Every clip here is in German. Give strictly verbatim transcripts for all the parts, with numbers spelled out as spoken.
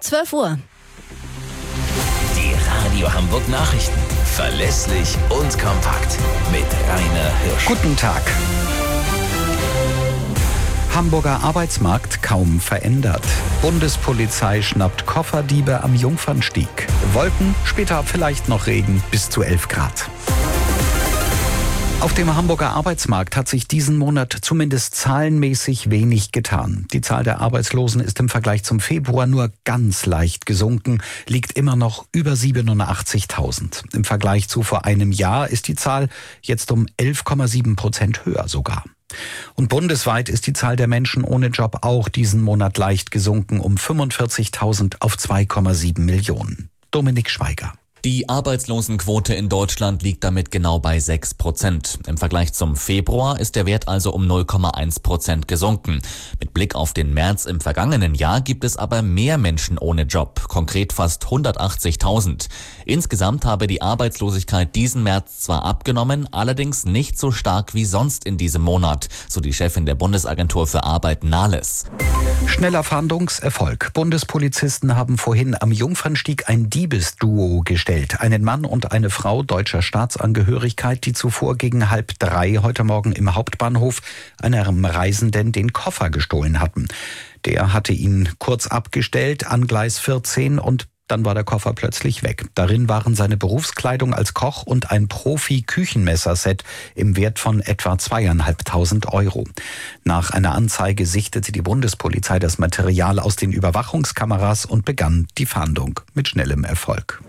zwölf Uhr. Die Radio Hamburg Nachrichten. Verlässlich und kompakt. Mit Rainer Hirsch. Guten Tag. Hamburger Arbeitsmarkt kaum verändert. Bundespolizei schnappt Kofferdiebe am Jungfernstieg. Wolken, später vielleicht noch Regen, bis zu elf Grad. Auf dem Hamburger Arbeitsmarkt hat sich diesen Monat zumindest zahlenmäßig wenig getan. Die Zahl der Arbeitslosen ist im Vergleich zum Februar nur ganz leicht gesunken, liegt immer noch über siebenundachtzigtausend. Im Vergleich zu vor einem Jahr ist die Zahl jetzt um elf Komma sieben Prozent höher sogar. Und bundesweit ist die Zahl der Menschen ohne Job auch diesen Monat leicht gesunken, um fünfundvierzigtausend auf zwei Komma sieben Millionen. Dominik Schweiger. Die Arbeitslosenquote in Deutschland liegt damit genau bei sechs Prozent. Im Vergleich zum Februar ist der Wert also um null Komma eins Prozent gesunken. Mit Blick auf den März im vergangenen Jahr gibt es aber mehr Menschen ohne Job, konkret fast hundertachtzigtausend. Insgesamt habe die Arbeitslosigkeit diesen März zwar abgenommen, allerdings nicht so stark wie sonst in diesem Monat, so die Chefin der Bundesagentur für Arbeit Nahles. Schneller Fahndungserfolg. Bundespolizisten haben vorhin am Jungfernstieg ein Diebesduo gestellt. Einen Mann und eine Frau deutscher Staatsangehörigkeit, die zuvor gegen halb drei heute Morgen im Hauptbahnhof einem Reisenden den Koffer gestohlen hatten. Der hatte ihn kurz abgestellt an Gleis vierzehn und dann war der Koffer plötzlich weg. Darin waren seine Berufskleidung als Koch und ein Profi-Küchenmesserset im Wert von etwa zweieinhalbtausend Euro. Nach einer Anzeige sichtete die Bundespolizei das Material aus den Überwachungskameras und begann die Fahndung mit schnellem Erfolg.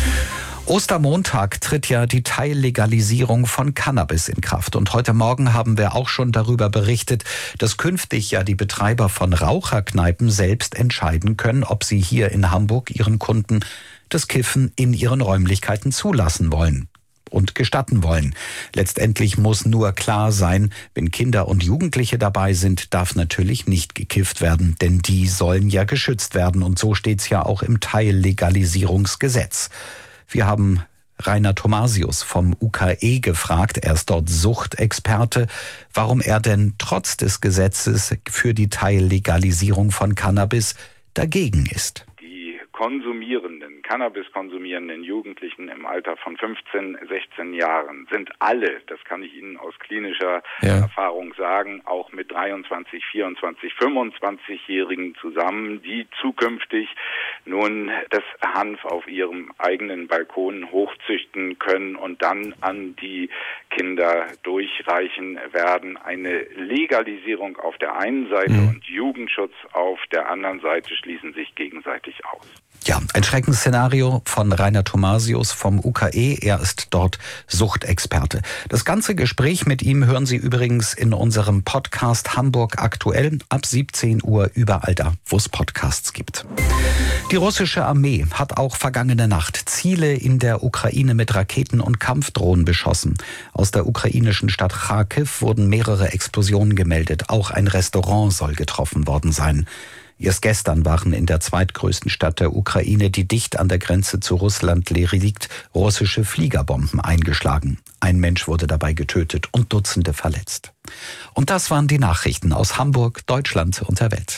Ostermontag tritt ja die Teillegalisierung von Cannabis in Kraft. Und heute Morgen haben wir auch schon darüber berichtet, dass künftig ja die Betreiber von Raucherkneipen selbst entscheiden können, ob sie hier in Hamburg ihren Kunden das Kiffen in ihren Räumlichkeiten zulassen wollen und gestatten wollen. Letztendlich muss nur klar sein, wenn Kinder und Jugendliche dabei sind, darf natürlich nicht gekifft werden, denn die sollen ja geschützt werden. Und so steht's ja auch im Teillegalisierungsgesetz. Wir haben Rainer Thomasius vom U K E gefragt, er ist dort Suchtexperte, warum er denn trotz des Gesetzes für die Teillegalisierung von Cannabis dagegen ist. Die konsumierenden, Cannabis konsumierenden Jugendlichen im Alter von fünfzehn, sechzehn Jahren sind alle, das kann ich Ihnen aus klinischer ja. Erfahrung sagen, auch mit dreiundzwanzig, vierundzwanzig, fünfundzwanzigjährigen zusammen, die zukünftig nun das Hanf auf ihrem eigenen Balkon hochzüchten können und dann an die Kinder durchreichen werden. Eine Legalisierung auf der einen Seite mhm. und Jugendschutz auf der anderen Seite schließen sich gegenseitig aus. Ja, ein Schreckensszenario von Rainer Thomasius vom U K E. Er ist dort Suchtexperte. Das ganze Gespräch mit ihm hören Sie übrigens in unserem Podcast Hamburg aktuell ab siebzehn Uhr überall da, wo es Podcasts gibt. Die russische Armee hat auch vergangene Nacht Ziele in der Ukraine mit Raketen und Kampfdrohnen beschossen. Aus der ukrainischen Stadt Charkiw wurden mehrere Explosionen gemeldet. Auch ein Restaurant soll getroffen worden sein. Erst gestern waren in der zweitgrößten Stadt der Ukraine, die dicht an der Grenze zu Russland liegt, russische Fliegerbomben eingeschlagen. Ein Mensch wurde dabei getötet und Dutzende verletzt. Und das waren die Nachrichten aus Hamburg, Deutschland und der Welt.